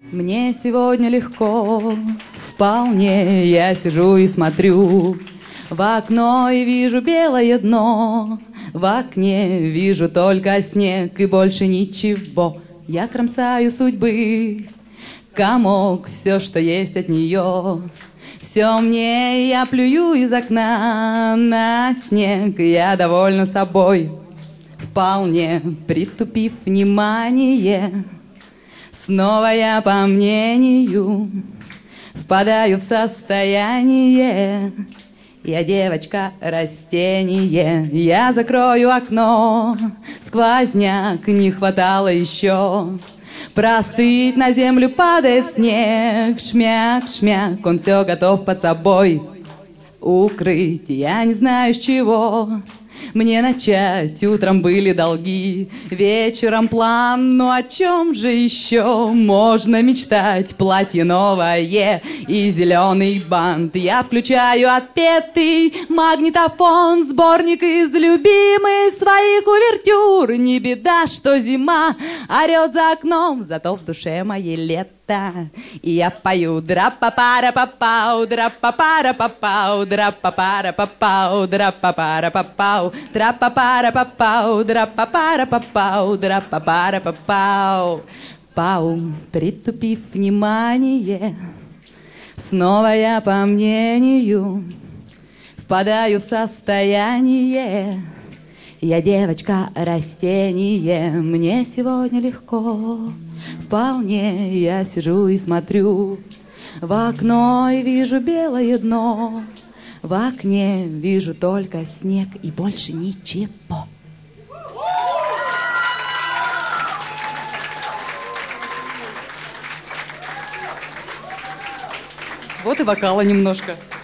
Мне сегодня легко, вполне. Я сижу и смотрю в окно и вижу белое дно. В окне вижу только снег и больше ничего. Я кромсаю судьбы комок, все, что есть от нее. Все мне, я плюю из окна на снег. Я довольна собой, вполне притупив внимание. Снова я, по мнению, впадаю в состояние. Я девочка растение. Я закрою окно, сквозняк не хватало еще. Простыть, на землю падает снег. Шмяк, шмяк, он все готов под собой укрыть. Я не знаю, с чего мне начать. Утром были долги, вечером план. Ну о чем же еще можно мечтать? Платье новое и зеленый бант. Я включаю отпетый магнитофон, сборник из любимых своих увертюр. Не беда, что зима орет за окном, зато в душе моей лето. И я пою дра-па-пара-па-пау, дра-па-пара-па-пау, дра-па-пара-па-пау, дра-па-пара-па-пау, дра-па-пара-па-пау, дра-па-пара-па-пау, дра-па-пара-па-пау. Пау, притупив внимание, снова я, по мнению, впадаю в состояние. Я девочка растение, мне сегодня легко, вполне. Я сижу и смотрю в окно и вижу белое дно. В окне вижу только снег и больше ничего. Вот и вокала немножко.